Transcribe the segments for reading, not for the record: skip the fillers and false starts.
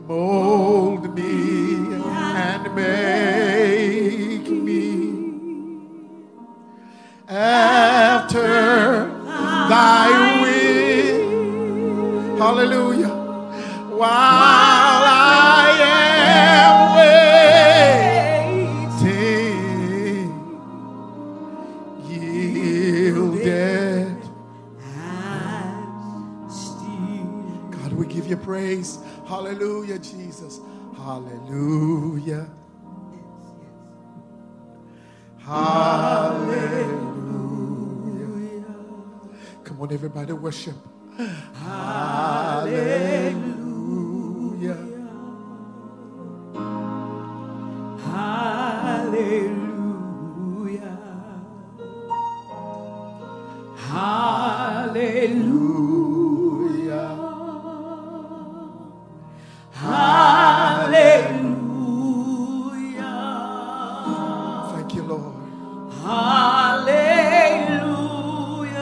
Mold me and make me after thy will. Hallelujah. While I am waiting, yielded and still. God, we give you praise. Hallelujah, Jesus. Hallelujah. Hallelujah. Come on, everybody, worship. Hallelujah. Hallelujah. Hallelujah. Hallelujah. Thank you, Lord. Hallelujah.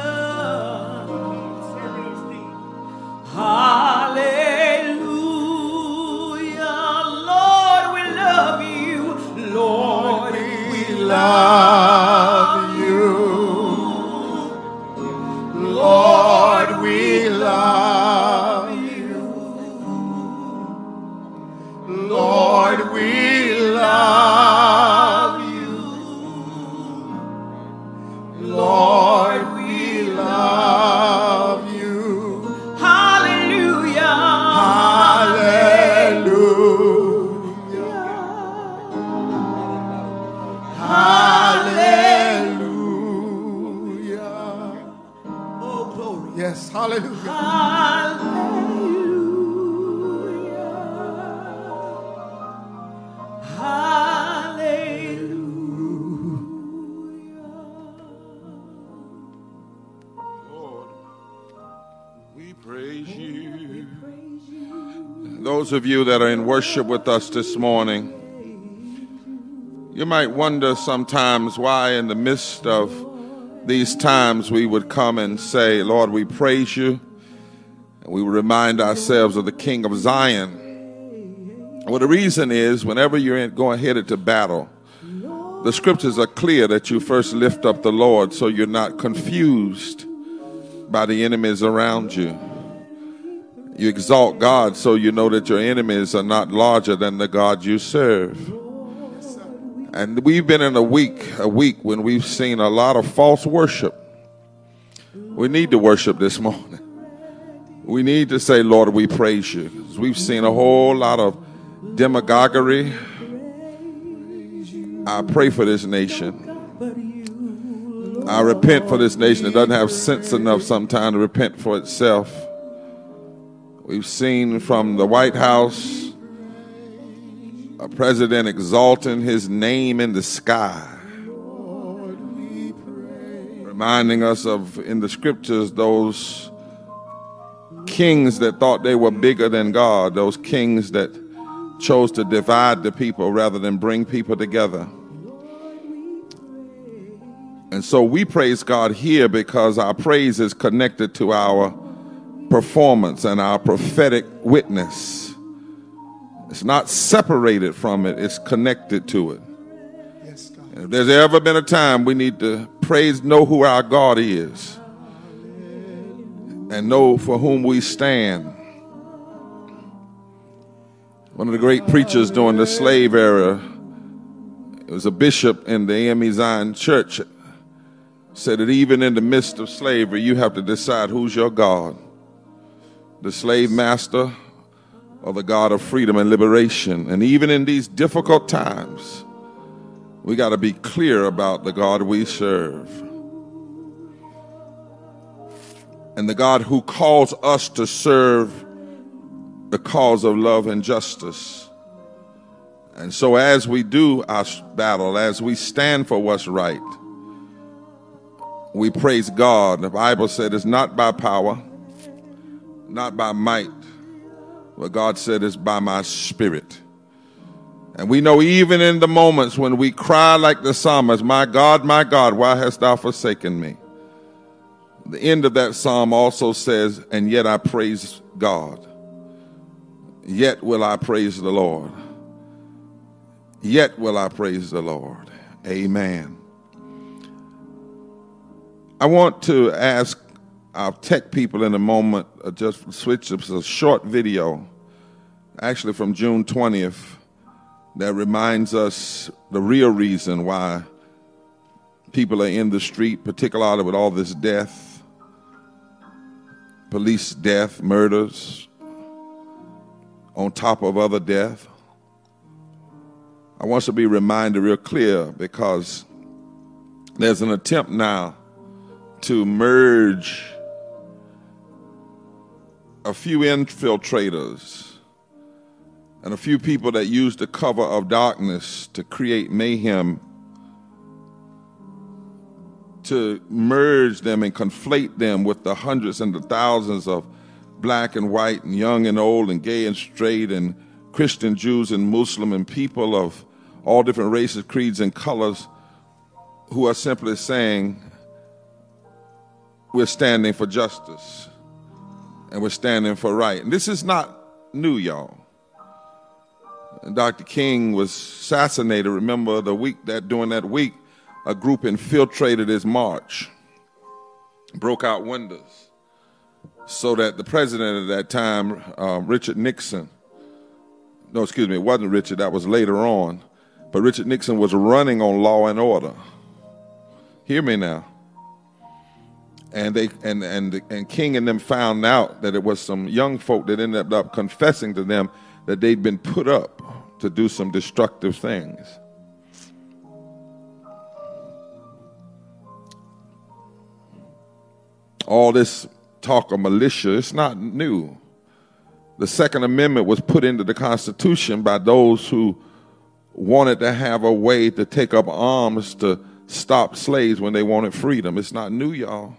Hallelujah. Lord, we love you. Lord, we love you. Lord, we love you. Lord, we love you. Lord, we love you. Hallelujah. Hallelujah. Hallelujah. Oh, glory. Yes, hallelujah. Those of you that are in worship with us this morning, you might wonder sometimes why in the midst of these times we would come and say, Lord, we praise you, and we remind ourselves of the King of Zion. Well, the reason is whenever you're going headed to battle, the scriptures are clear that you first lift up the Lord so you're not confused by the enemies around you. You exalt God so you know that your enemies are not larger than the God you serve. And we've been in a week when we've seen a lot of false worship. We need to worship this morning. We need to say, Lord, we praise you. We've seen a whole lot of demagoguery. I pray for this nation. I repent for this nation. It doesn't have sense enough sometimes to repent for itself. We've seen from the White House a president exalting his name in the sky, reminding us of, in the scriptures, those kings that thought they were bigger than God, those kings that chose to divide the people rather than bring people together. And so we praise God here because our praise is connected to our performance and our prophetic witness. It's not separated from it, it's connected to it. Yes, God. And if there's ever been a time we need to know who our God is and know for whom we stand. One of the great preachers during the slave era, it was a bishop in the AME Zion Church, said that even in the midst of slavery, you have to decide who's your God. The slave master or the God of freedom and liberation. And even in these difficult times, we got to be clear about the God we serve. And the God who calls us to serve the cause of love and justice. And so as we do our battle, as we stand for what's right, we praise God. The Bible said it's not by power, not by might, but God said it's by my spirit. And we know even in the moments when we cry like the psalmist, my God, why hast thou forsaken me? The end of that psalm also says, and yet I praise God. Yet will I praise the Lord. Yet will I praise the Lord. Amen. I want to ask our tech people in a moment, just switch up a short video, actually from June 20th, that reminds us the real reason why people are in the street, particularly with all this death, police death, murders, on top of other death. I want us to be reminded real clear, because there's an attempt now to merge a few infiltrators and a few people that use the cover of darkness to create mayhem, to merge them and conflate them with the hundreds and the thousands of black and white and young and old and gay and straight and Christian, Jews and Muslim and people of all different races, creeds and colors who are simply saying, we're standing for justice and we're standing for right. And this is not new, y'all. Dr. King was assassinated. Remember during that week, a group infiltrated his march, broke out windows, so that the president at that time, Richard Nixon, no, excuse me, it wasn't Richard, that was later on, but Richard Nixon was running on law and order. Hear me now. And King and them found out that it was some young folk that ended up confessing to them that they'd been put up to do some destructive things. All this talk of militia, it's not new. The Second Amendment was put into the Constitution by those who wanted to have a way to take up arms to stop slaves when they wanted freedom. It's not new, y'all.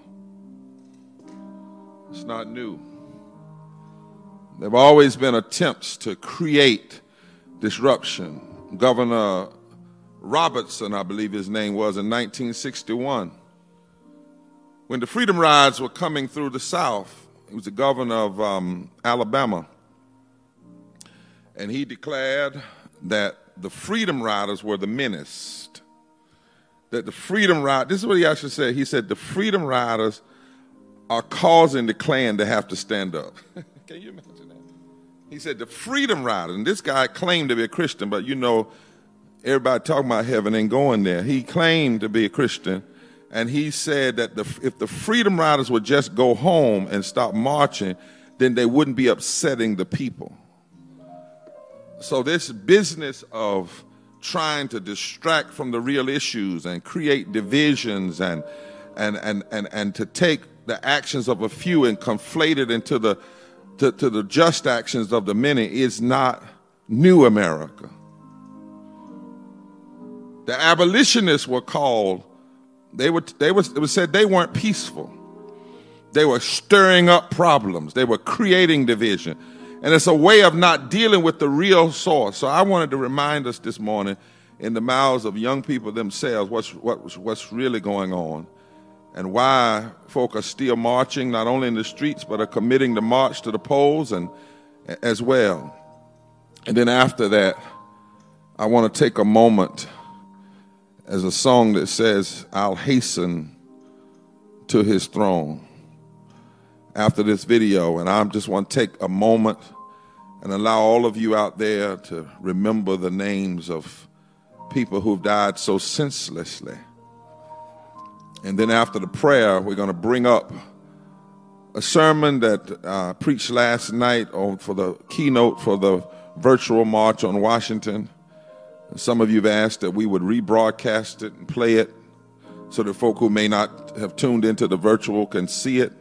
It's not new. There have always been attempts to create disruption. Governor Robertson, I believe his name was, in 1961, when the Freedom Rides were coming through the South. He was the governor of Alabama, and he declared that the Freedom Riders were the menace. That the Freedom Riders, this is what he actually said. He said the Freedom Riders are causing the Klan to have to stand up. Can you imagine that? He said the Freedom Riders, and this guy claimed to be a Christian, but you know, everybody talking about heaven ain't going there. He claimed to be a Christian, and he said that if the Freedom Riders would just go home and stop marching, then they wouldn't be upsetting the people. So this business of trying to distract from the real issues and create divisions and to take the actions of a few and conflate it into the just actions of the many is not new America. The abolitionists were called, it was said they weren't peaceful. They were stirring up problems. They were creating division. And it's a way of not dealing with the real source. So I wanted to remind us this morning, in the mouths of young people themselves, what's really going on and why folk are still marching, not only in the streets, but are committing to march to the polls and as well. And then after that, I want to take a moment as a song that says, I'll hasten to his throne. After this video, and I just want to take a moment and allow all of you out there to remember the names of people who've died so senselessly. And then after the prayer, we're going to bring up a sermon that I preached last night for the keynote for the virtual march on Washington. And some of you have asked that we would rebroadcast it and play it so that folk who may not have tuned into the virtual can see it.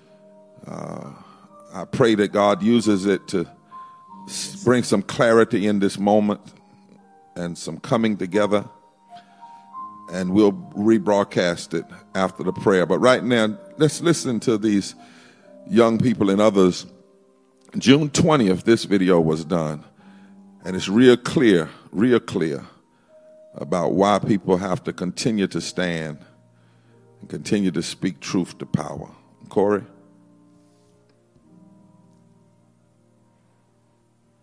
I pray that God uses it to bring some clarity in this moment and some coming together, and we'll rebroadcast it after the prayer. But right now, let's listen to these young people and others. June 20th, this video was done, and it's real clear about why people have to continue to stand and continue to speak truth to power. Corey?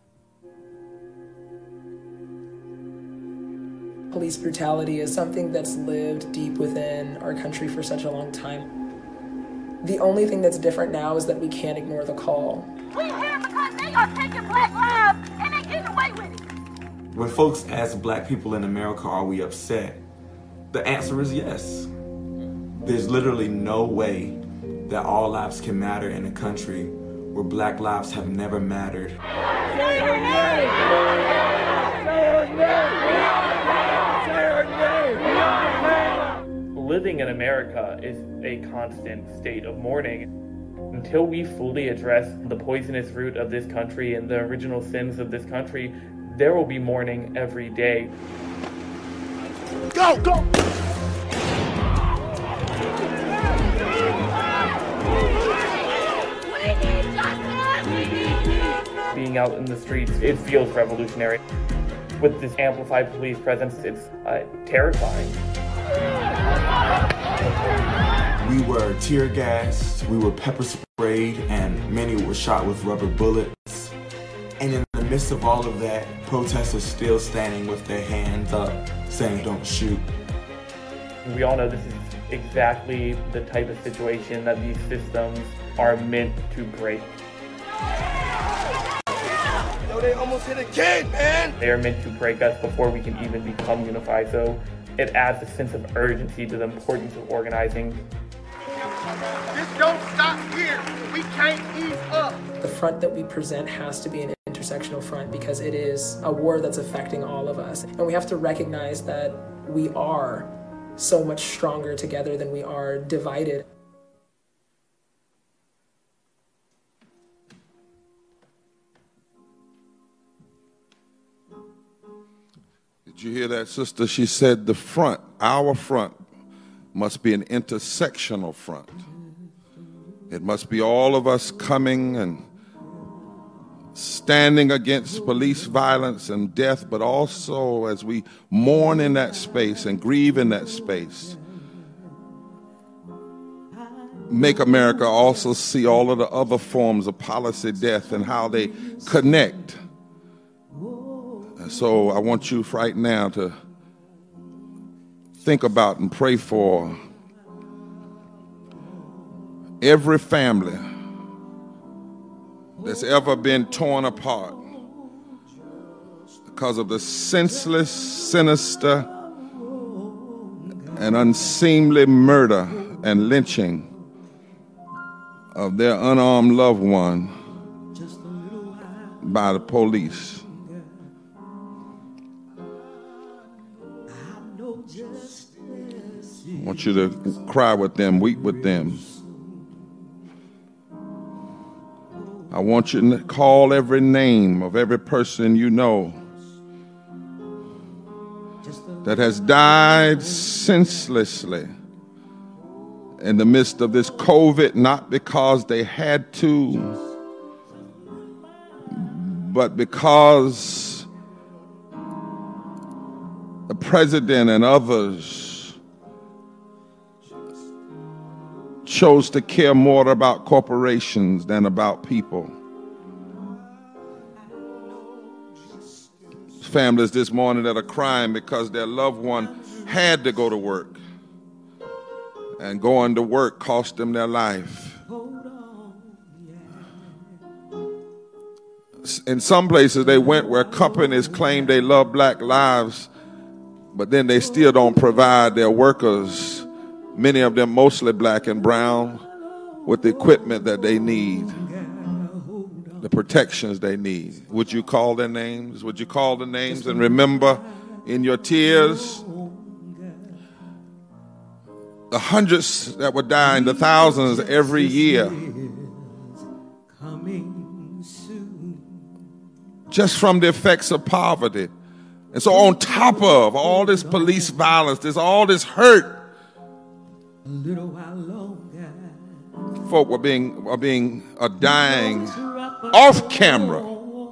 Police brutality is something that's lived deep within our country for such a long time. The only thing that's different now is that we can't ignore the call. We here because they are taking black lives and they getting away with it. When folks ask black people in America, are we upset? The answer is yes. There's literally no way that all lives can matter in a country where black lives have never mattered. Living in America is a constant state of mourning. Until we fully address the poisonous root of this country and the original sins of this country, there will be mourning every day. Go, go! Being out in the streets, it feels revolutionary. With this amplified police presence, it's terrifying. We were tear gassed, we were pepper sprayed, and many were shot with rubber bullets. And in the midst of all of that, protesters still standing with their hands up, saying, "Don't shoot." We all know this is exactly the type of situation that these systems are meant to break. Yo, they almost hit a kid, man! They are meant to break us before we can even become unified, so it adds a sense of urgency to the importance of organizing. This don't stop here. We can't ease up. The front that we present has to be an intersectional front because it is a war that's affecting all of us. And we have to recognize that we are so much stronger together than we are divided. Did you hear that, sister? She said the front, our front, must be an intersectional front. It must be all of us coming and standing against police violence and death, but also as we mourn in that space and grieve in that space, make America also see all of the other forms of policy death and how they connect. And so I want you right now to think about and pray for every family that's ever been torn apart because of the senseless, sinister, and unseemly murder and lynching of their unarmed loved one by the police. I want you to cry with them, weep with them. I want you to call every name of every person you know that has died senselessly in the midst of this COVID, not because they had to, but because the president and others chose to care more about corporations than about people. Families this morning that are crying because their loved one had to go to work, and going to work cost them their life. In some places they went where companies claim they love black lives, but then they still don't provide their workers, many of them mostly black and brown, with the equipment that they need, the protections they need. Would you call their names? Would you call the names and remember in your tears the hundreds that were dying, the thousands every year, just from the effects of poverty? And so on top of all this police violence, there's all this hurt, folk are dying off camera,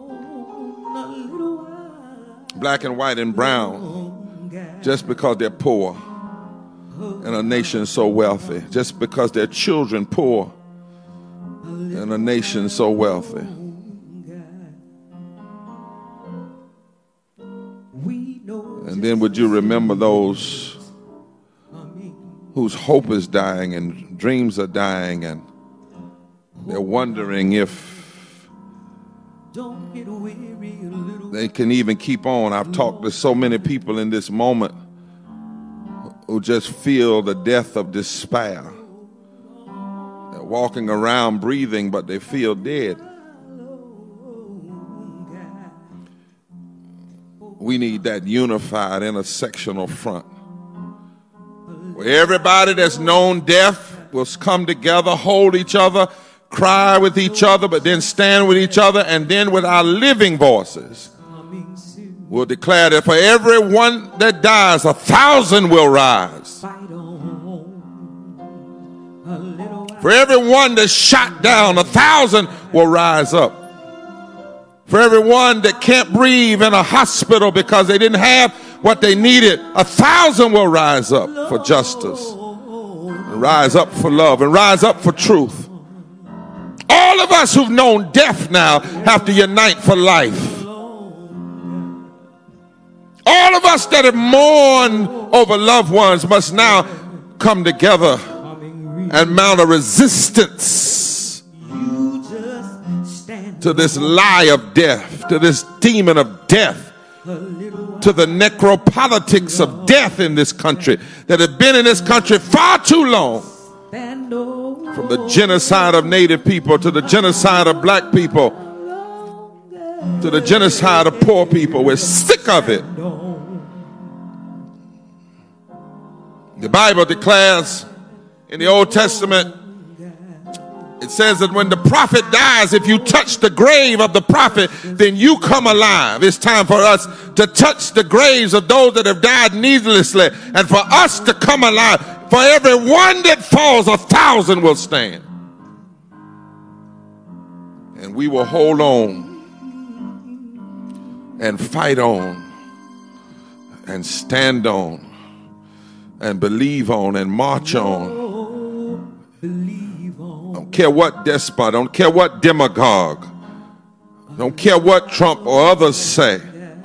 black and white and brown, just because they're poor in a nation so wealthy, just because their children poor in a nation so wealthy. And then would you remember those whose hope is dying and dreams are dying and they're wondering if they can even keep on. I've talked to so many people in this moment who just feel the death of despair. They're walking around breathing, but they feel dead. We need that unified intersectional front where everybody that's known death will come together, hold each other, cry with each other, but then stand with each other, and then with our living voices we'll declare that for every one that dies, 1,000 will rise. For every one that's shot down, 1,000 will rise up. For everyone that can't breathe in a hospital because they didn't have what they needed, 1,000 will rise up for justice, and rise up for love, and rise up for truth. All of us who've known death now have to unite for life. All of us that have mourned over loved ones must now come together and mount a resistance to this lie of death, to this demon of death, to the necropolitics of death in this country that have been in this country far too long. From the genocide of Native people to the genocide of black people to the genocide of poor people. We're sick of it. The Bible declares in the Old Testament, it says that when the prophet dies, if you touch the grave of the prophet, then you come alive. It's time for us to touch the graves of those that have died needlessly, and for us to come alive. For every one that falls, 1,000 will stand. And we will hold on and fight on and stand on and believe on and march on. Don't care what despot, don't care what demagogue, don't care what Trump or others say.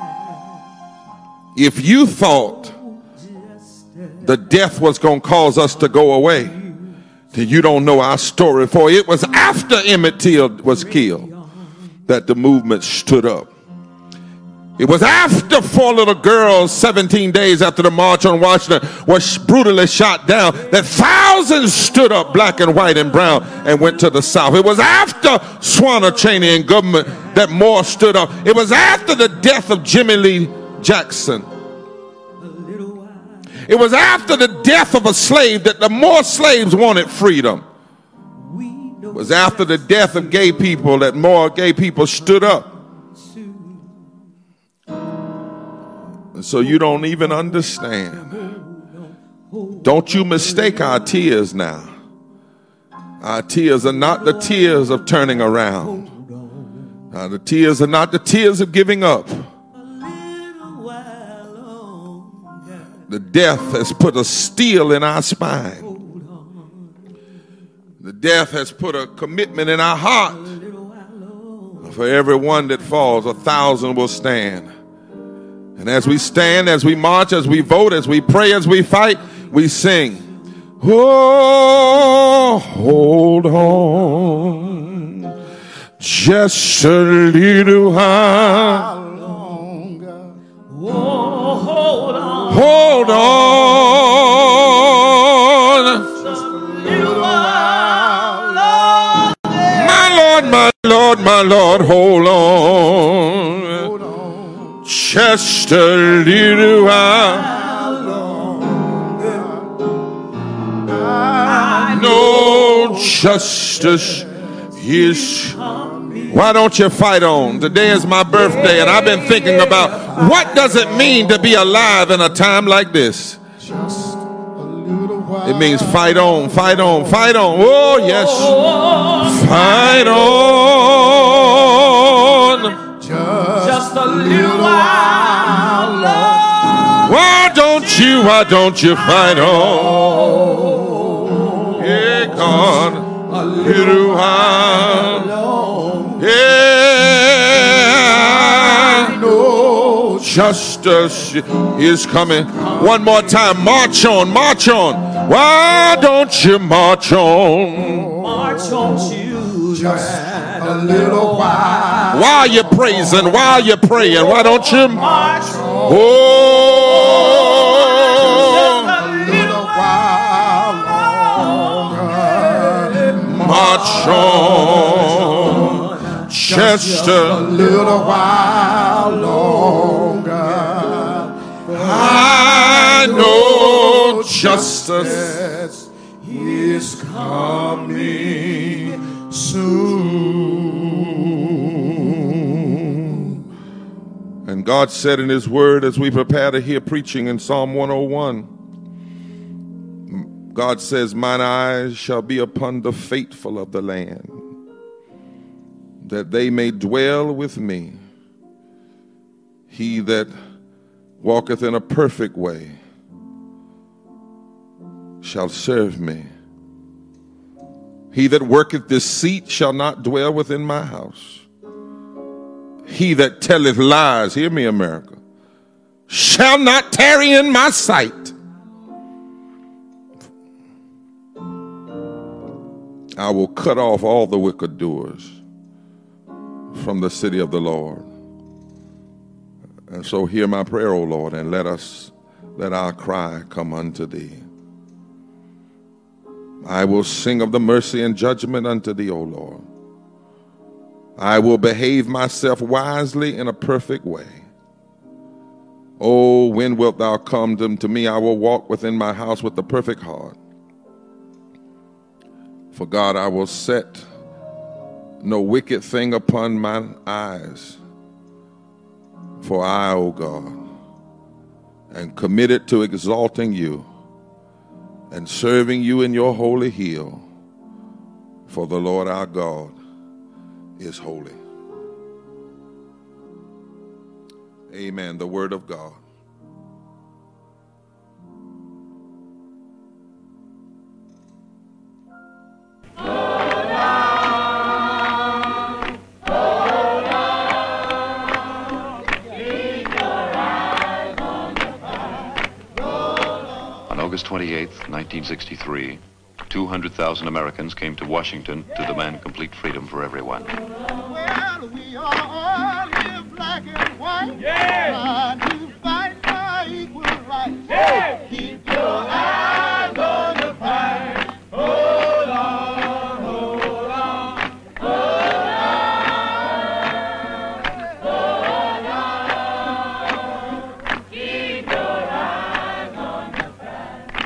If you thought the death was going to cause us to go away, then you don't know our story. For it was after Emmett Till was killed that the movement stood up. It was after 4 little girls, 17 days after the March on Washington, was brutally shot down, that thousands stood up, black and white and brown, and went to the South. It was after Swanner, Cheney, and government that more stood up. It was after the death of Jimmy Lee Jackson. It was after the death of a slave that the more slaves wanted freedom. It was after the death of gay people that more gay people stood up. So you don't even understand. Don't you mistake our tears now. Our tears are not the tears of turning around. The tears are not the tears of giving up. The death has put a steel in our spine. The death has put a commitment in our heart. For every one that falls, 1,000 will stand. And as we stand, as we march, as we vote, as we pray, as we fight, we sing. Oh, hold on, just a little while. Oh, hold on. Hold on. Just a little while longer. My Lord, my Lord, my Lord, hold on. Just a little while. I know justice is. Why don't you fight on? Today is my birthday, and I've been thinking about what does it mean to be alive in a time like this? It means fight on, fight on, fight on. Oh, yes. Fight on. Just a little while longer. Why don't you fight on? Yeah, God, a little while. Yeah, I know Justice is coming. One more time. March on, march on. Why don't you march on? March on, children. Just a little while. While you're praising, while you're praying, why don't you March on. Oh, A little while longer. march on, Just a Chester. little while longer. I know justice. Yes, is coming soon. And God said in his word, as we prepare to hear preaching in Psalm 101, God says, mine eyes shall be upon the faithful of the land, that they may dwell with me. He that walketh in a perfect way shall serve me. He that worketh deceit shall not dwell within my house. He that telleth lies, hear me, America, shall not tarry in my sight. I will cut off all the wicked doers from the city of the Lord. And so hear my prayer, O Lord, and let our cry come unto thee. I will sing of the mercy and judgment unto thee, O Lord. I will behave myself wisely in a perfect way. Oh, when wilt thou come to me? I will walk within my house with a perfect heart. For God, I will set no wicked thing upon mine eyes. For I, O God, am committed to exalting you and serving you in your holy hill. For the Lord our God is holy. Amen. The word of God. On August 28, 1963, 200,000 Americans came to Washington to demand complete freedom for everyone. Well, we all live black and white. Trying to fight for equal rights. Keep your eyes on the prize. Hold on, hold on, hold on. Keep your eyes on the prize.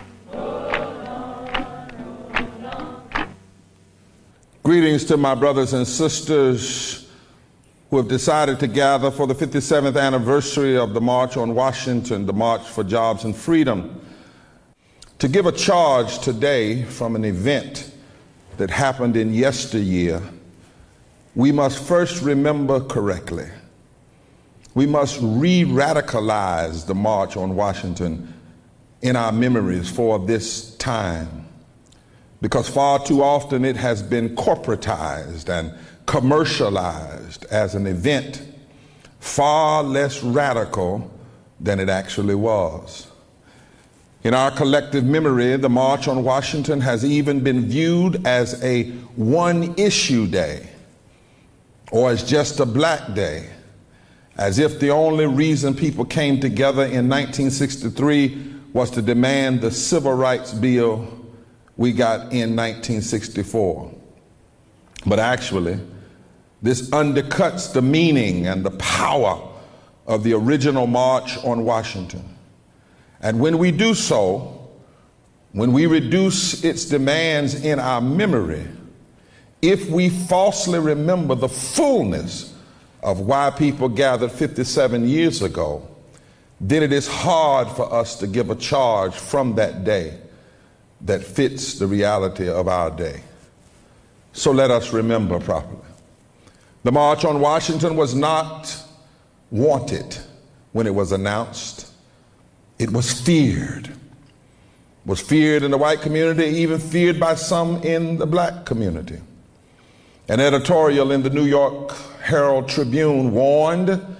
Hold on. Greetings to my brothers and sisters who have decided to gather for the 57th anniversary of the March on Washington, the March for Jobs and Freedom, to give a charge today from an event that happened in yesteryear. We must first remember correctly. We must re-radicalize the March on Washington in our memories for this time, because far too often it has been corporatized and commercialized as an event far less radical than it actually was. In our collective memory, the March on Washington has even been viewed as a one-issue day, or as just a black day, as if the only reason people came together in 1963 was to demand the civil rights bill we got in 1964. But actually, this undercuts the meaning and the power of the original March on Washington. And when we do so, when we reduce its demands in our memory, if we falsely remember the fullness of why people gathered 57 years ago, then it is hard for us to give a charge from that day that fits the reality of our day. So let us remember properly. The March on Washington was not wanted when it was announced. It was feared. It was feared in the white community, even feared by some in the black community. An editorial in the New York Herald Tribune warned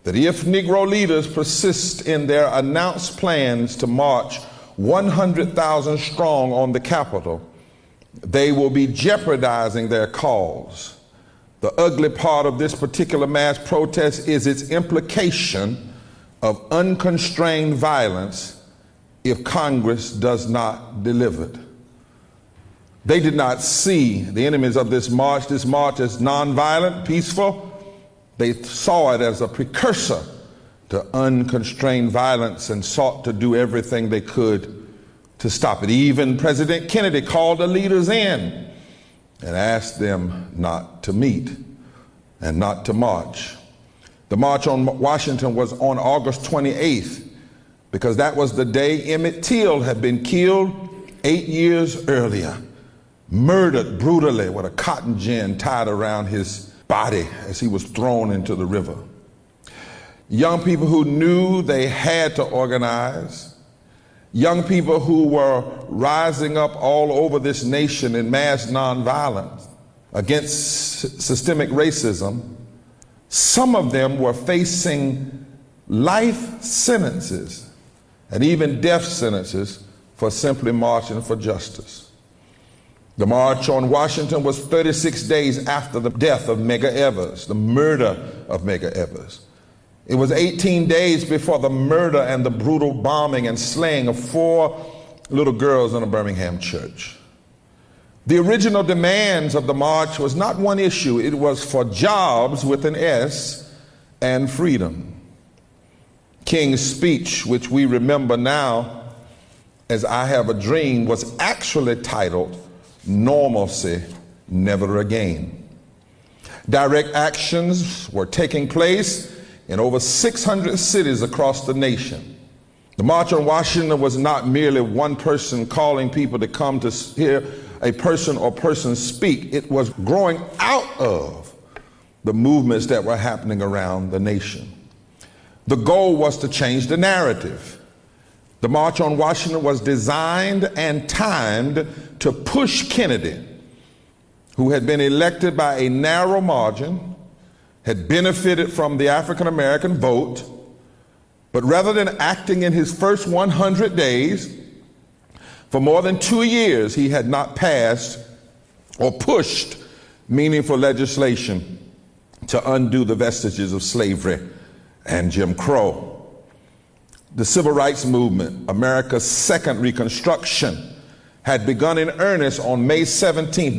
that if Negro leaders persist in their announced plans to march 100,000 strong on the Capitol, they will be jeopardizing their cause. The ugly part of this particular mass protest is its implication of unconstrained violence if Congress does not deliver it. They did not see the enemies of this march as nonviolent, peaceful. They saw it as a precursor to unconstrained violence and sought to do everything they could to stop it. Even President Kennedy called the leaders in and asked them not to meet and not to march. The March on Washington was on August 28th because that was the day Emmett Till had been killed 8 years earlier, murdered brutally with a cotton gin tied around his body as he was thrown into the river. Young people who knew they had to organize, young people who were rising up all over this nation in mass nonviolence against systemic racism, some of them were facing life sentences and even death sentences for simply marching for justice. The March on Washington was 36 days after the death of Medgar Evers, the murder of Medgar Evers. It was 18 days before the murder and the brutal bombing and slaying of 4 little girls in a Birmingham church. The original demands of the march was not one issue. It was for jobs with an S and freedom. King's speech, which we remember now as I Have a Dream, was actually titled Normalcy Never Again. Direct actions were taking place in over 600 cities across the nation. The March on Washington was not merely one person calling people to come to hear a person or persons speak. It was growing out of the movements that were happening around the nation. The goal was to change the narrative. The March on Washington was designed and timed to push Kennedy, who had been elected by a narrow margin, had benefited from the African American vote, but rather than acting in his first 100 days, for more than 2 years, he had not passed or pushed meaningful legislation to undo the vestiges of slavery and Jim Crow. The Civil Rights Movement, America's second Reconstruction, had begun in earnest on May 17,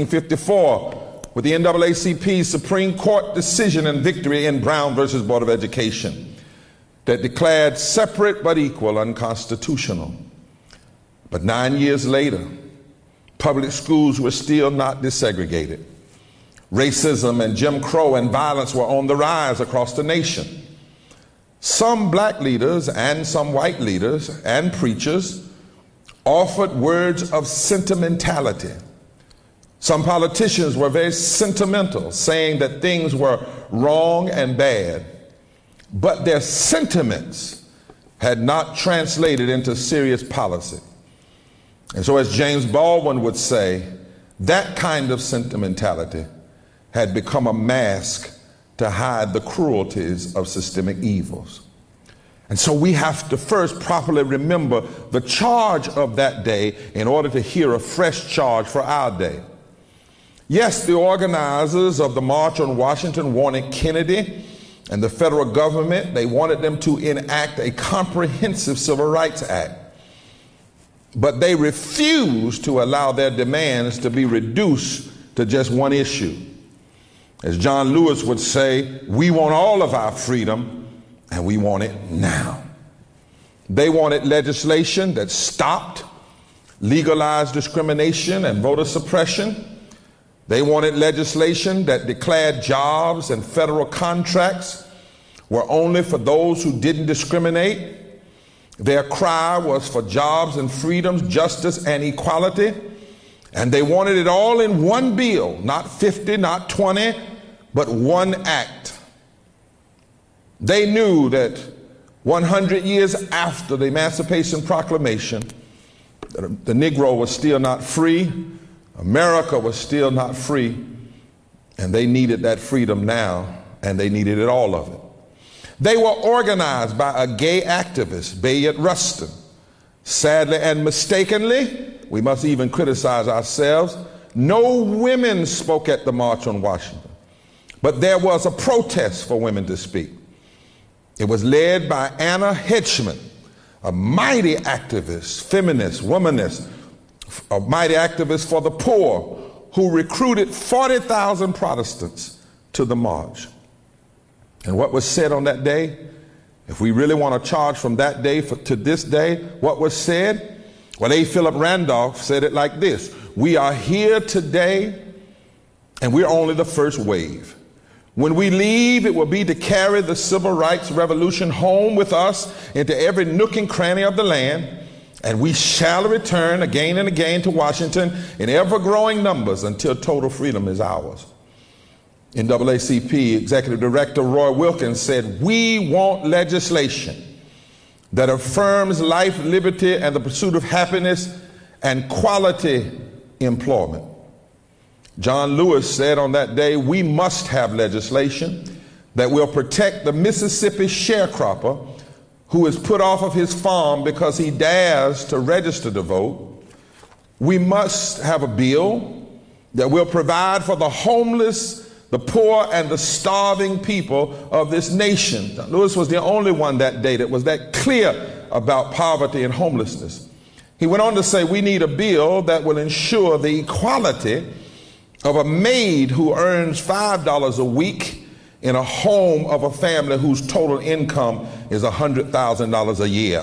1954, with the NAACP's Supreme Court decision and victory in Brown versus Board of Education that declared separate but equal unconstitutional. But 9 years later, public schools were still not desegregated. Racism and Jim Crow and violence were on the rise across the nation. Some black leaders and some white leaders and preachers offered words of sentimentality. Some politicians were very sentimental, saying that things were wrong and bad, but their sentiments had not translated into serious policy. And so, as James Baldwin would say, that kind of sentimentality had become a mask to hide the cruelties of systemic evils. And so we have to first properly remember the charge of that day in order to hear a fresh charge for our day. Yes, the organizers of the March on Washington wanted Kennedy and the federal government, they wanted them to enact a comprehensive Civil Rights Act. But they refused to allow their demands to be reduced to just one issue. As John Lewis would say, we want all of our freedom, and we want it now. They wanted legislation that stopped legalized discrimination and voter suppression. They wanted legislation that declared jobs and federal contracts were only for those who didn't discriminate. Their cry was for jobs and freedoms, justice and equality. And they wanted it all in one bill, not 50, not 20, but one act. They knew that 100 years after the Emancipation Proclamation, the Negro was still not free, America was still not free, and they needed that freedom now, and they needed it, all of it. They were organized by a gay activist, Bayard Rustin. Sadly and mistakenly, we must even criticize ourselves, no women spoke at the March on Washington. But there was a protest for women to speak. It was led by Anna Hedgeman, a mighty activist, feminist, womanist, a mighty activist for the poor, who recruited 40,000 Protestants to the march. And what was said on that day, if we really want to charge from that day to this day, what was said? Well, A. Philip Randolph said it like this: we are here today, and we're only the first wave. When we leave, it will be to carry the civil rights revolution home with us into every nook and cranny of the land, and we shall return again and again to Washington in ever-growing numbers until total freedom is ours. NAACP Executive Director Roy Wilkins said, we want legislation that affirms life, liberty, and the pursuit of happiness and quality employment. John Lewis said on that day, we must have legislation that will protect the Mississippi sharecropper who is put off of his farm because he dares to register to vote. We must have a bill that will provide for the homeless, the poor, and the starving people of this nation. John Lewis was the only one that day that was that clear about poverty and homelessness. He went on to say, we need a bill that will ensure the equality of a maid who earns $5 a week in a home of a family whose total income is $100,000 a year.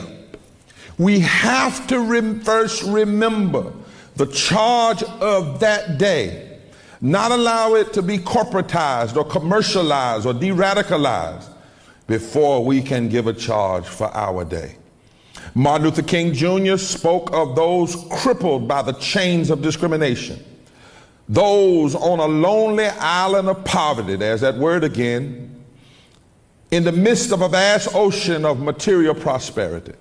We have to first remember the charge of that day, not allow it to be corporatized or commercialized or de-radicalized before we can give a charge for our day. Martin Luther King Jr. spoke of those crippled by the chains of discrimination, those on a lonely island of poverty, there's that word again, in the midst of a vast ocean of material prosperity.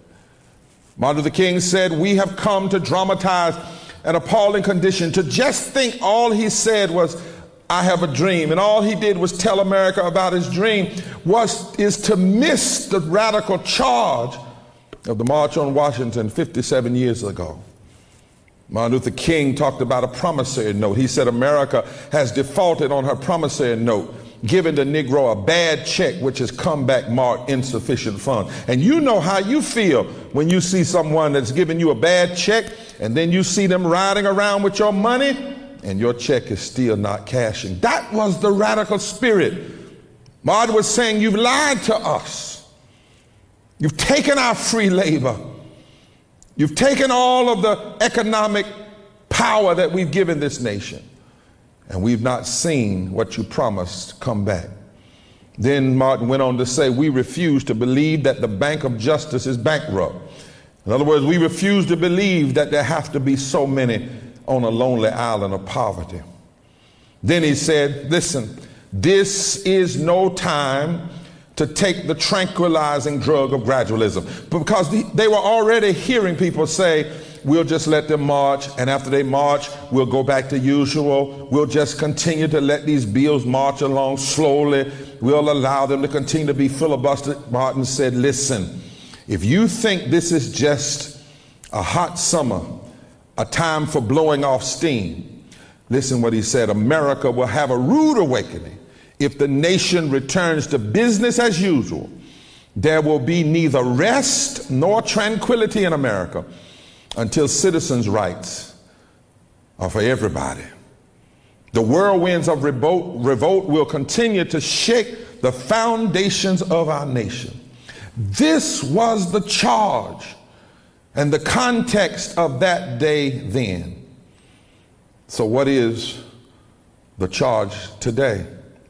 Martin Luther King said, we have come to dramatize an appalling condition. To just think all he said was, I have a dream, and all he did was tell America about his dream, is to miss the radical charge of the March on Washington 57 years ago. Martin Luther King talked about a promissory note. He said America has defaulted on her promissory note, giving the Negro a bad check which has come back marked insufficient funds. And you know how you feel when you see someone that's giving you a bad check and then you see them riding around with your money and your check is still not cashing. That was the radical spirit. Martin was saying, you've lied to us. You've taken our free labor. You've taken all of the economic power that we've given this nation, and we've not seen what you promised come back. Then Martin went on to say, we refuse to believe that the Bank of Justice is bankrupt. In other words, we refuse to believe that there have to be so many on a lonely island of poverty. Then he said, listen, this is no time to take the tranquilizing drug of gradualism, because they were already hearing people say, we'll just let them march, and after they march, we'll go back to usual. We'll just continue to let these bills march along slowly. We'll allow them to continue to be filibustered. Martin said, listen, if you think this is just a hot summer, a time for blowing off steam, listen what he said, America will have a rude awakening. If the nation returns to business as usual, there will be neither rest nor tranquility in America until citizens' rights are for everybody. The whirlwinds of revolt will continue to shake the foundations of our nation. This was the charge and the context of that day then. So what is the charge today?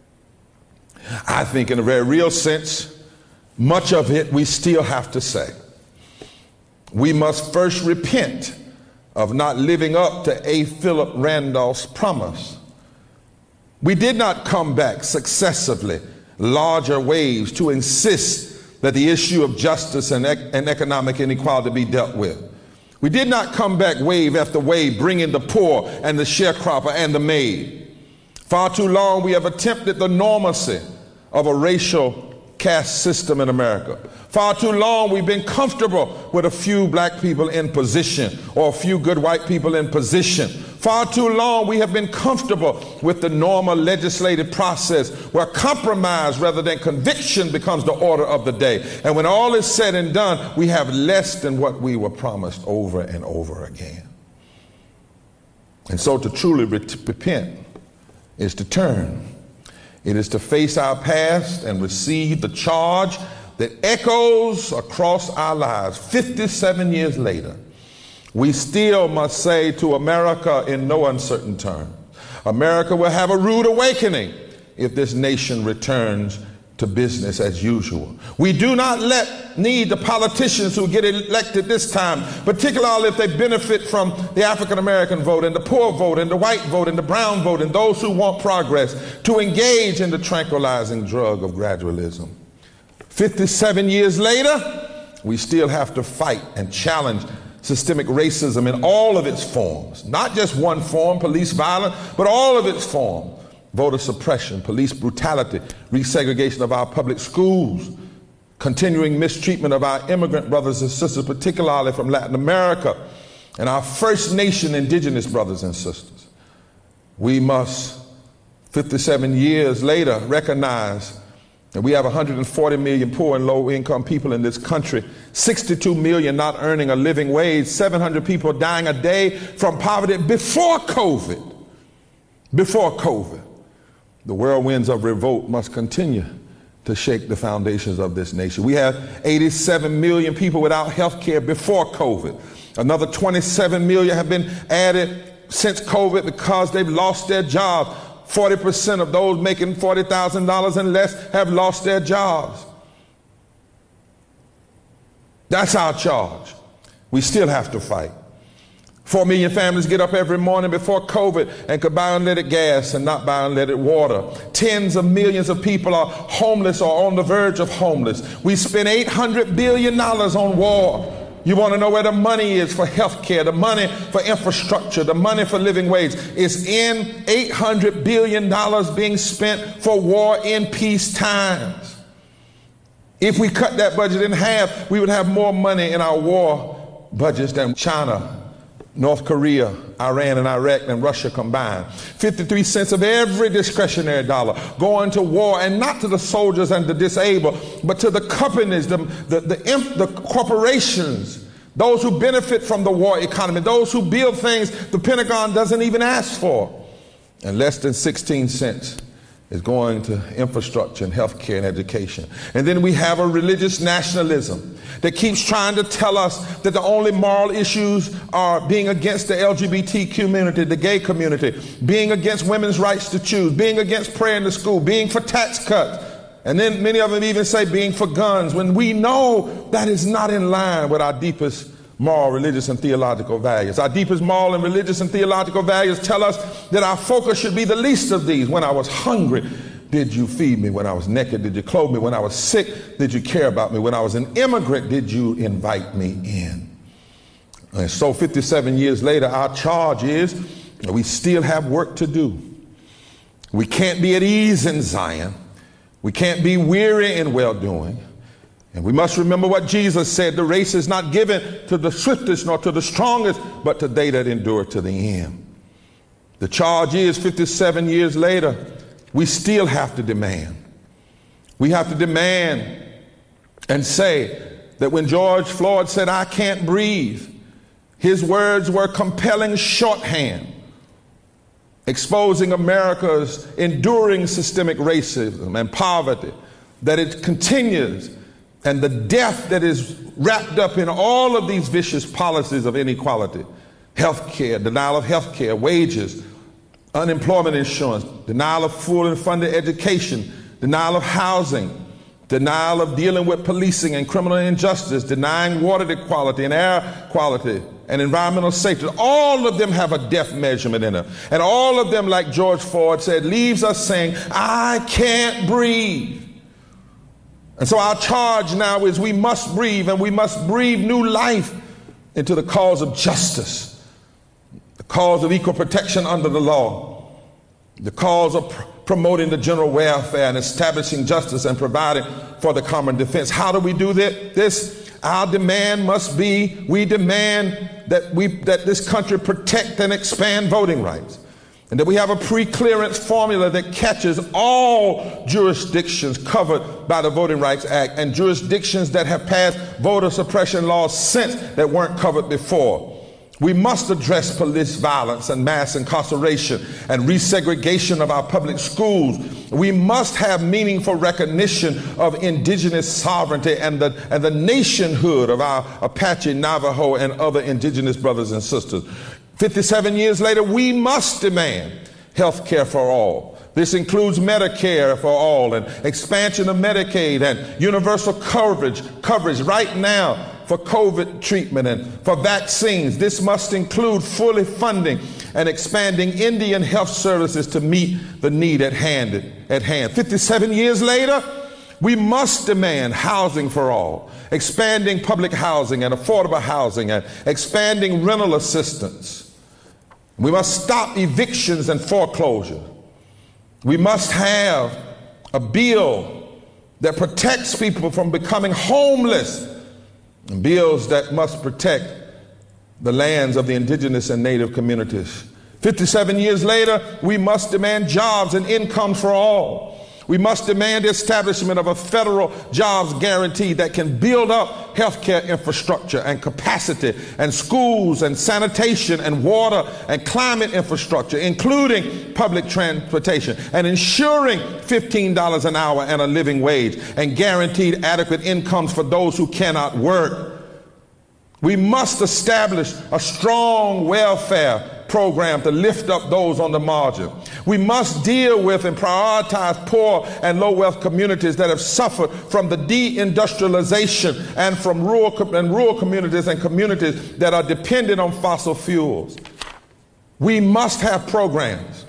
I think in a very real sense, much of it we still have to say. We must first repent of not living up to A. Philip Randolph's promise. We did not come back successively, larger waves, to insist that the issue of justice and economic inequality be dealt with. We did not come back wave after wave, bringing the poor and the sharecropper and the maid. Far too long we have attempted the normalcy of a racial caste system in America. Far too long we've been comfortable with a few black people in position or a few good white people in position. Far too long we have been comfortable with the normal legislative process where compromise rather than conviction becomes the order of the day. And when all is said and done, we have less than what we were promised over and over again. And so to truly repent is to turn. It is to face our past and receive the charge that echoes across our lives. 57 years later, we still must say to America in no uncertain terms, America will have a rude awakening if this nation returns to business as usual. We do not need the politicians who get elected this time, particularly if they benefit from the African American vote and the poor vote and the white vote and the brown vote and those who want progress, to engage in the tranquilizing drug of gradualism. 57 years later, we still have to fight and challenge systemic racism in all of its forms, not just one form, police violence, but all of its forms. Voter suppression, police brutality, resegregation of our public schools, continuing mistreatment of our immigrant brothers and sisters, particularly from Latin America, and our First Nation indigenous brothers and sisters. We must, 57 years later, recognize that we have 140 million poor and low-income people in this country, 62 million not earning a living wage, 700 people dying a day from poverty before COVID. Before COVID. The whirlwinds of revolt must continue to shake the foundations of this nation. We have 87 million people without health care before COVID. Another 27 million have been added since COVID because they've lost their jobs. 40% of those making $40,000 and less have lost their jobs. That's our charge. We still have to fight. 4 million families get up every morning before COVID and could buy unleaded gas and not buy unleaded water. Tens of millions of people are homeless or on the verge of homeless. We spend $800 billion on war. You want to know where the money is for health care, the money for infrastructure, the money for living wage? It's in $800 billion being spent for war in peace times. If we cut that budget in half, we would have more money in our war budgets than China, North Korea, Iran, and Iraq, and Russia combined. 53 cents of every discretionary dollar going to war, and not to the soldiers and the disabled, but to the companies, the corporations, those who benefit from the war economy, those who build things the Pentagon doesn't even ask for. And less than 16 cents is going to infrastructure and health care and education. And then we have a religious nationalism that keeps trying to tell us that the only moral issues are being against the LGBT community, the gay community, being against women's rights to choose, being against prayer in the school, being for tax cuts. And then many of them even say being for guns, when we know that is not in line with our deepest moral, religious, and theological values. Our deepest moral and religious and theological values tell us that our focus should be the least of these. When I was hungry, did you feed me? When I was naked, did you clothe me? When I was sick, did you care about me? When I was an immigrant, did you invite me in? And so 57 years later, our charge is that we still have work to do. We can't be at ease in Zion. We can't be weary in well-doing. And we must remember what Jesus said: the race is not given to the swiftest nor to the strongest, but to they that endure to the end. The charge is 57 years later, we still have to demand. We have to demand and say that when George Floyd said, "I can't breathe," his words were compelling shorthand, exposing America's enduring systemic racism and poverty, that it continues, and the death that is wrapped up in all of these vicious policies of inequality: health care, denial of health care, wages, unemployment insurance, denial of full and funded education, denial of housing, denial of dealing with policing and criminal injustice, denying water quality and air quality and environmental safety. All of them have a death measurement in them. And all of them, like George Floyd said, leaves us saying, "I can't breathe." And so our charge now is we must breathe, and we must breathe new life into the cause of justice, the cause of equal protection under the law, the cause of promoting the general welfare and establishing justice and providing for the common defense. How do we do this? Our demand must be, we demand that this country protect and expand voting rights, and that we have a pre-clearance formula that catches all jurisdictions covered by the Voting Rights Act and jurisdictions that have passed voter suppression laws since that weren't covered before. We must address police violence and mass incarceration and resegregation of our public schools. We must have meaningful recognition of indigenous sovereignty and the nationhood of our Apache, Navajo, and other indigenous brothers and sisters. 57 years later, we must demand health care for all. This includes Medicare for all and expansion of Medicaid and universal coverage right now for COVID treatment and for vaccines. This must include fully funding and expanding Indian health services to meet the need at hand. 57 years later, we must demand housing for all, expanding public housing and affordable housing and expanding rental assistance. We must stop evictions and foreclosure. We must have a bill that protects people from becoming homeless, and bills that must protect the lands of the indigenous and native communities. 57 years later, we must demand jobs and income for all. We must demand the establishment of a federal jobs guarantee that can build up healthcare infrastructure and capacity and schools and sanitation and water and climate infrastructure, including public transportation, and ensuring $15 an hour and a living wage and guaranteed adequate incomes for those who cannot work. We must establish a strong welfare program to lift up those on the margin. We must deal with and prioritize poor and low wealth communities that have suffered from the deindustrialization and from rural communities and communities that are dependent on fossil fuels. We must have programs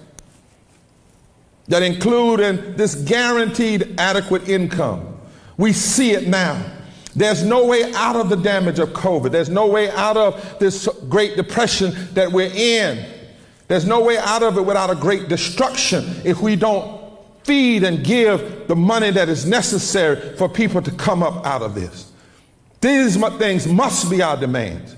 that include this guaranteed adequate income. We see it now. There's no way out of the damage of COVID. There's no way out of this Great Depression that we're in. There's no way out of it without a great destruction if we don't feed and give the money that is necessary for people to come up out of this. These things must be our demands.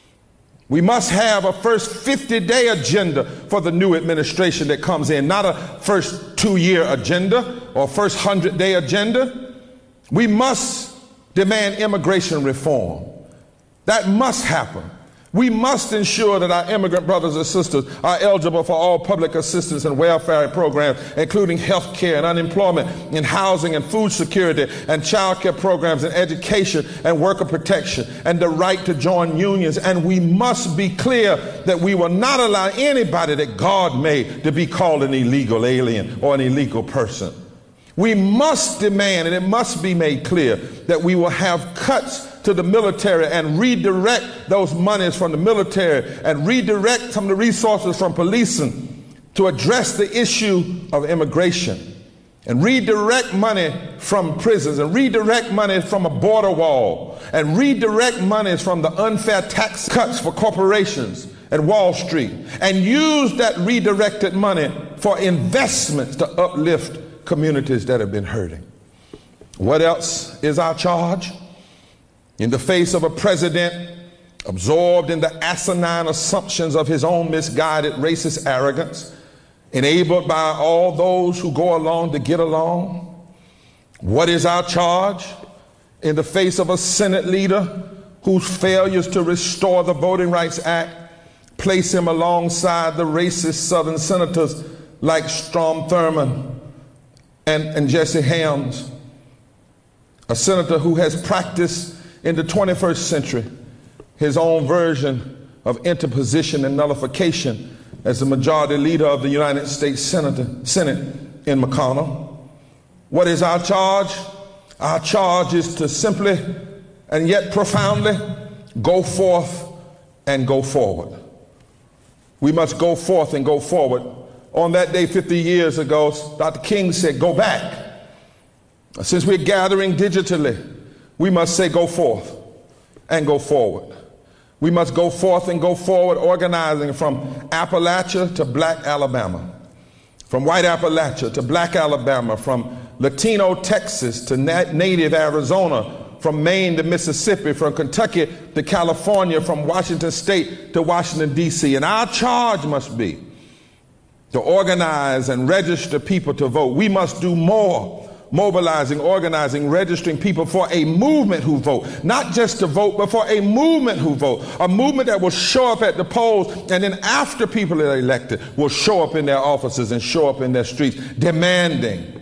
We must have a first 50-day agenda for the new administration that comes in, not a first 2-year agenda or first 100-day agenda. We must demand immigration reform. That must happen. We must ensure that our immigrant brothers and sisters are eligible for all public assistance and welfare programs, including health care and unemployment and housing and food security and child care programs and education and worker protection and the right to join unions. And we must be clear that we will not allow anybody that God made to be called an illegal alien or an illegal person. We must demand, and it must be made clear, that we will have cuts to the military and redirect those monies from the military and redirect some of the resources from policing to address the issue of immigration and redirect money from prisons and redirect money from a border wall and redirect monies from the unfair tax cuts for corporations and Wall Street and use that redirected money for investments to uplift communities that have been hurting. What else is our charge? In the face of a president absorbed in the asinine assumptions of his own misguided racist arrogance, enabled by all those who go along to get along, what is our charge? In the face of a Senate leader whose failures to restore the Voting Rights Act place him alongside the racist Southern senators like Strom Thurmond and Jesse Helms, a senator who has practiced in the 21st century his own version of interposition and nullification as the majority leader of the United States Senate in McConnell. What is our charge? Our charge is to simply and yet profoundly go forth and go forward. We must go forth and go forward. On that day 50 years ago, Dr. King said, go back. Since we're gathering digitally, we must say go forth and go forward. We must go forth and go forward, organizing from Appalachia to Black Alabama. from white Appalachia to black Alabama, from Latino Texas to native Arizona, from Maine to Mississippi, from Kentucky to California, from Washington State to Washington, D.C. And our charge must be to organize and register people to vote. We must do more mobilizing, organizing, registering people for a movement who vote. Not just to vote, but for a movement who vote. A movement that will show up at the polls, and then after people are elected, will show up in their offices and show up in their streets, demanding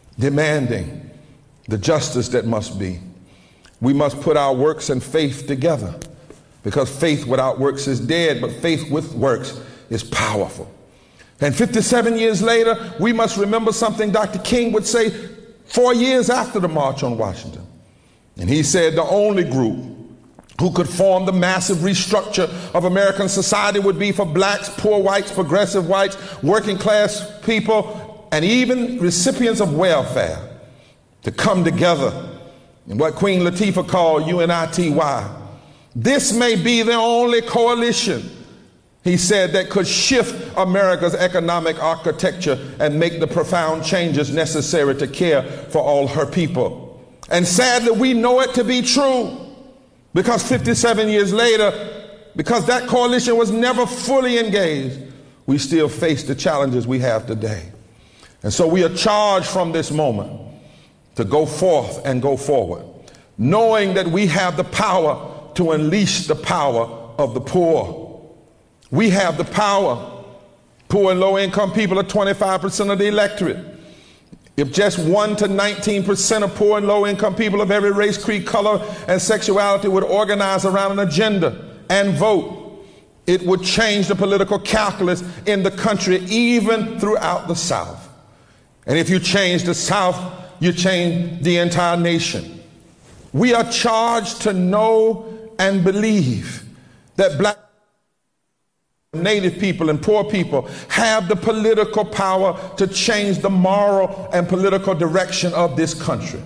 the justice that must be. We must put our works and faith together, because faith without works is dead, but faith with works is powerful. And 57 years later, we must remember something Dr. King would say 4 years after the March on Washington. And he said the only group who could form the massive restructure of American society would be for blacks, poor whites, progressive whites, working class people, and even recipients of welfare to come together in what Queen Latifah called UNITY. This may be the only coalition, he said, that could shift America's economic architecture and make the profound changes necessary to care for all her people. And sadly, we know it to be true, because 57 years later, because that coalition was never fully engaged, we still face the challenges we have today. And so we are charged from this moment to go forth and go forward, knowing that we have the power to unleash the power of the poor. We have the power. Poor and low-income people are 25% of the electorate. If just 1 to 19% of poor and low-income people of every race, creed, color, and sexuality would organize around an agenda and vote, it would change the political calculus in the country, even throughout the South. And if you change the South, you change the entire nation. We are charged to know and believe that black, native people, and poor people have the political power to change the moral and political direction of this country.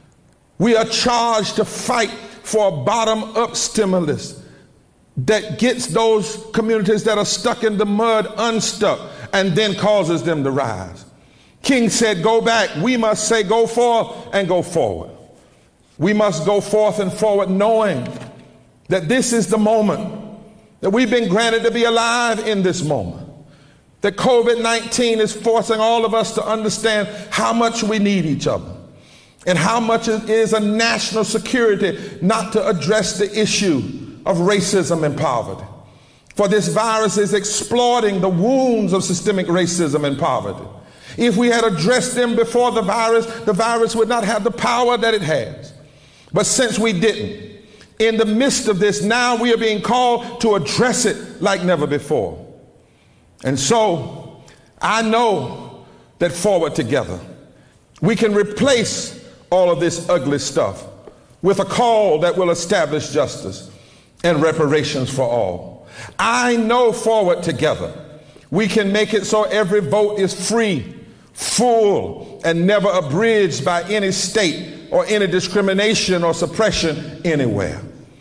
We are charged to fight for a bottom-up stimulus that gets those communities that are stuck in the mud unstuck and then causes them to rise. King said, go back. We must say, go forth and go forward. We must go forth and forward knowing that this is the moment, that we've been granted to be alive in this moment, that COVID-19 is forcing all of us to understand how much we need each other and how much it is a national security not to address the issue of racism and poverty. For this virus is exploiting the wounds of systemic racism and poverty. If we had addressed them before the virus would not have the power that it has. But since we didn't, in the midst of this, now we are being called to address it like never before. And so I know that forward together, we can replace all of this ugly stuff with a call that will establish justice and reparations for all. I know forward together, we can make it so every vote is free, full, and never abridged by any state or any discrimination or suppression anywhere.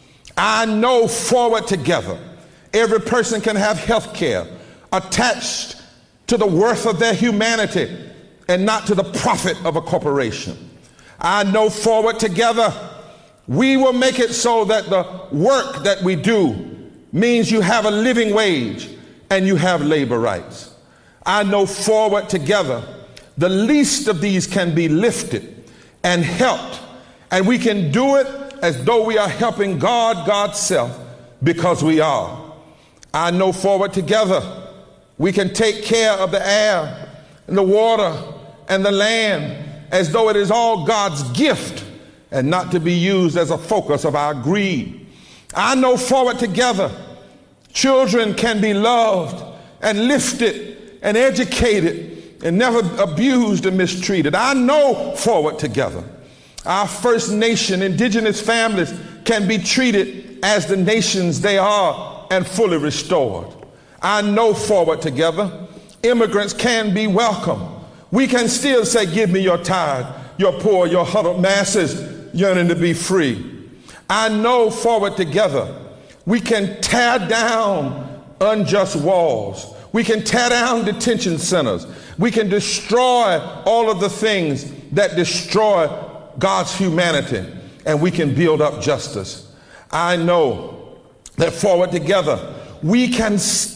I know forward together, every person can have health care attached to the worth of their humanity and not to the profit of a corporation. I know forward together, we will make it so that the work that we do means you have a living wage and you have labor rights. I know forward together, the least of these can be lifted and helped, and we can do it as though we are helping God's self, because we are. I know forward together, we can take care of the air and the water and the land as though it is all God's gift and not to be used as a focus of our greed. I know forward together, children can be loved and lifted and educated and never abused and mistreated. I know forward together, our First Nation indigenous families can be treated as the nations they are and fully restored. I know forward together, immigrants can be welcome. We can still say, give me your tired, your poor, your huddled masses yearning to be free. I know forward together, we can tear down unjust walls. We can tear down detention centers. We can destroy all of the things that destroy God's humanity, and we can build up justice. I know that forward together, we can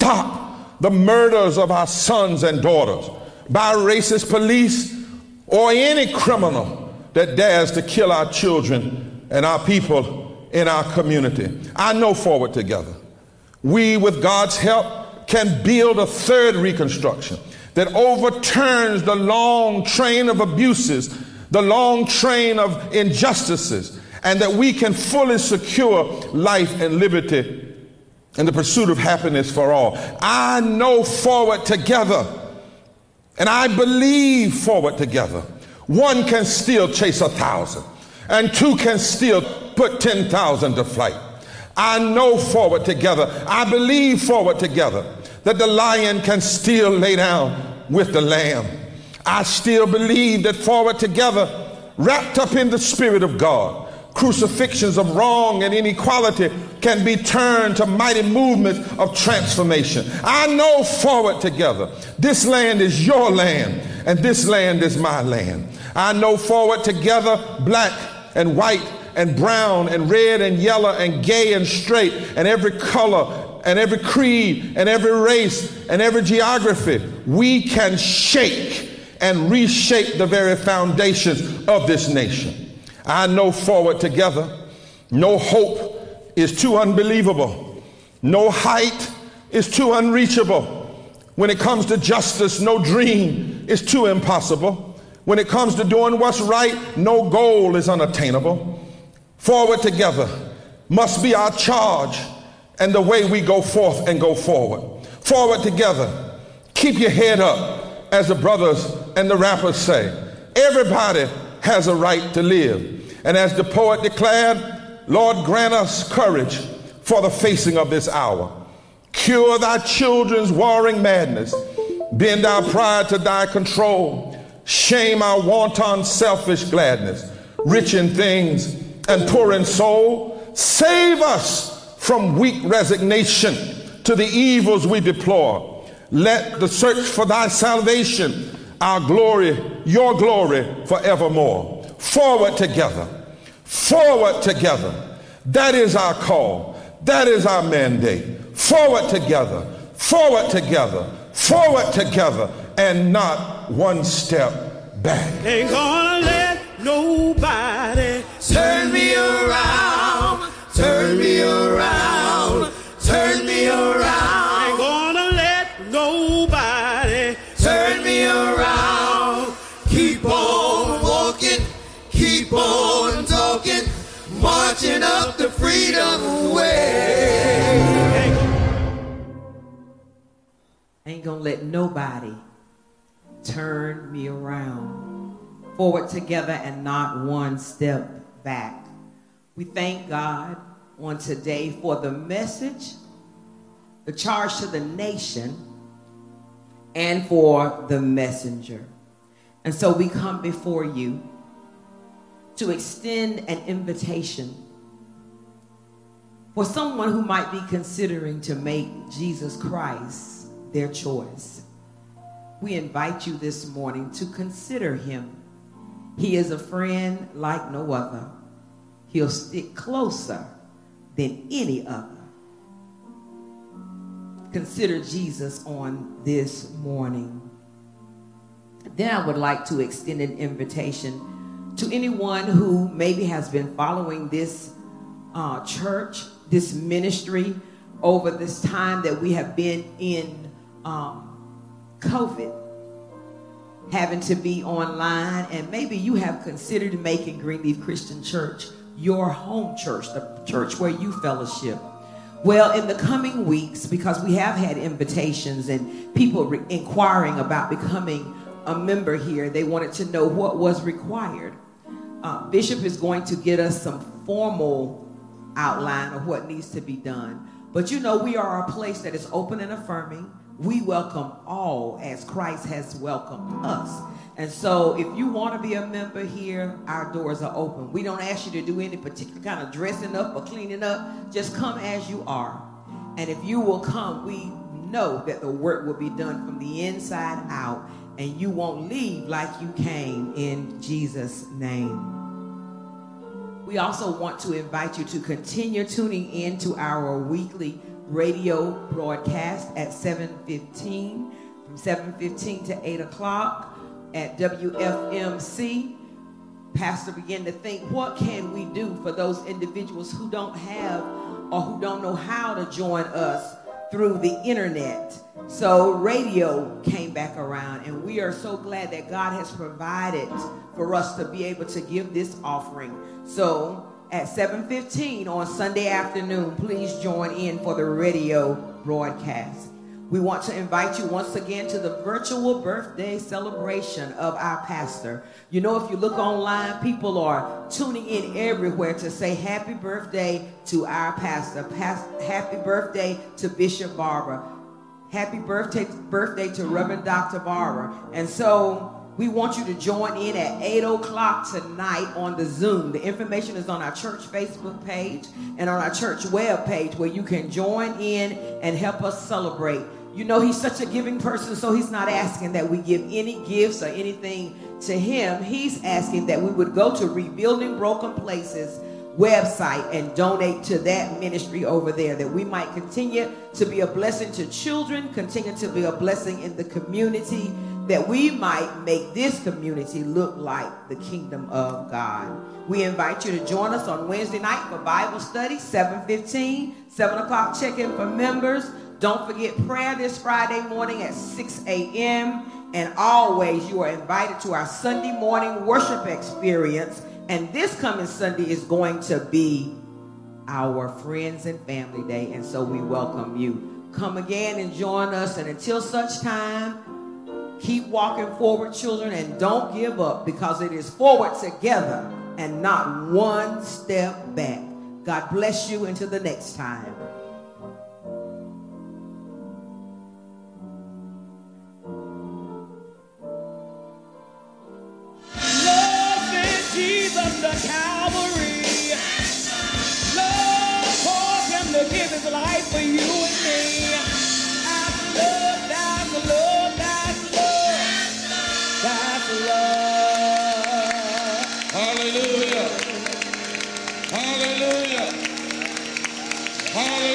stop the murders of our sons and daughters by racist police or any criminal that dares to kill our children and our people in our community. I know forward together, we, with God's help, can build a third Reconstruction that overturns the long train of abuses, the long train of injustices, and that we can fully secure life and liberty and the pursuit of happiness for all. I know forward together, and I believe forward together, one can still chase 1,000, and two can still put 10,000 to flight. I know forward together, I believe forward together, that the lion can still lay down with the lamb. I still believe that forward together, wrapped up in the Spirit of God, crucifixions of wrong and inequality can be turned to mighty movements of transformation. I know forward together, this land is your land and this land is my land. I know forward together, black and white and brown and red and yellow and gay and straight and every color and every creed and every race and every geography, we can shake and reshape the very foundations of this nation. I know forward together, no hope is too unbelievable. No height is too unreachable. When it comes to justice, no dream is too impossible. When it comes to doing what's right, no goal is unattainable. Forward together must be our charge and the way we go forth and go forward. Forward together, keep your head up, as the brothers and the rappers say. Everybody has a right to live. And as the poet declared, Lord, grant us courage for the facing of this hour. Cure thy children's warring madness. Bend our pride to thy control. Shame our wanton selfish gladness. Rich in things and poor in soul. Save us from weak resignation to the evils we deplore. Let the search for thy salvation, our glory, your glory forevermore. Forward together, forward together. That is our call. That is our mandate. Forward together, forward together, forward together, and not one step back. Ain't gonna let nobody turn me around, turn me around, turn me around. Ain't gonna let nobody turn me around. Keep on walking, keep on talking, marching up the freedom way. Ain't gonna let nobody turn me around. Forward together and not one step back. We thank God on today for the message, the charge to the nation, and for the messenger. And so we come before you to extend an invitation for someone who might be considering to make Jesus Christ their choice. We invite you this morning to consider him. He is a friend like no other. He'll stick closer than any other. Consider Jesus on this morning. Then I would like to extend an invitation to anyone who maybe has been following this church, this ministry over this time that we have been in COVID, having to be online, and maybe you have considered making Greenleaf Christian Church your home church, the church where you fellowship. Well, in the coming weeks, because we have had invitations and people inquiring about becoming a member here, they wanted to know what was required. Bishop is going to get us some formal outline of what needs to be done. But you know, we are a place that is open and affirming. We welcome all as Christ has welcomed us. And so if you want to be a member here, our doors are open. We don't ask you to do any particular kind of dressing up or cleaning up. Just come as you are. And if you will come, we know that the work will be done from the inside out, and you won't leave like you came, in Jesus' name. We also want to invite you to continue tuning in to our weekly radio broadcast at 7:15, from 7:15 to 8 o'clock at WFMC. Pastor began to think, what can we do for those individuals who don't have or who don't know how to join us through the internet? So radio came back around, and we are so glad that God has provided for us to be able to give this offering. So at 7:15 on Sunday afternoon, please join in for the radio broadcast. We want to invite you once again to the virtual birthday celebration of our pastor. You know, if you look online, people are tuning in everywhere to say happy birthday to our pastor. Happy birthday to Bishop Barber. Happy birthday to Reverend Dr. Barber. And so we want you to join in at 8 o'clock tonight on the Zoom. The information is on our church Facebook page and on our church web page, where you can join in and help us celebrate. You know, he's such a giving person, so he's not asking that we give any gifts or anything to him. He's asking that we would go to Rebuilding Broken Places website and donate to that ministry over there, that we might continue to be a blessing to children, continue to be a blessing in the community, that we might make this community look like the kingdom of God. We invite you to join us on Wednesday night for Bible study, 7:15, 7 o'clock check-in for members. Don't forget prayer this Friday morning at 6 a.m. And always you are invited to our Sunday morning worship experience. And this coming Sunday is going to be our Friends and Family Day. And so we welcome you. Come again and join us. And until such time, keep walking forward, children, and don't give up, because it is forward together and not one step back. God bless you until the next time. Jesus to Calvary. Love caused him to give his life for you and me. That's love, that's love, that's love. That's love. Hallelujah. Hallelujah. Hallelujah.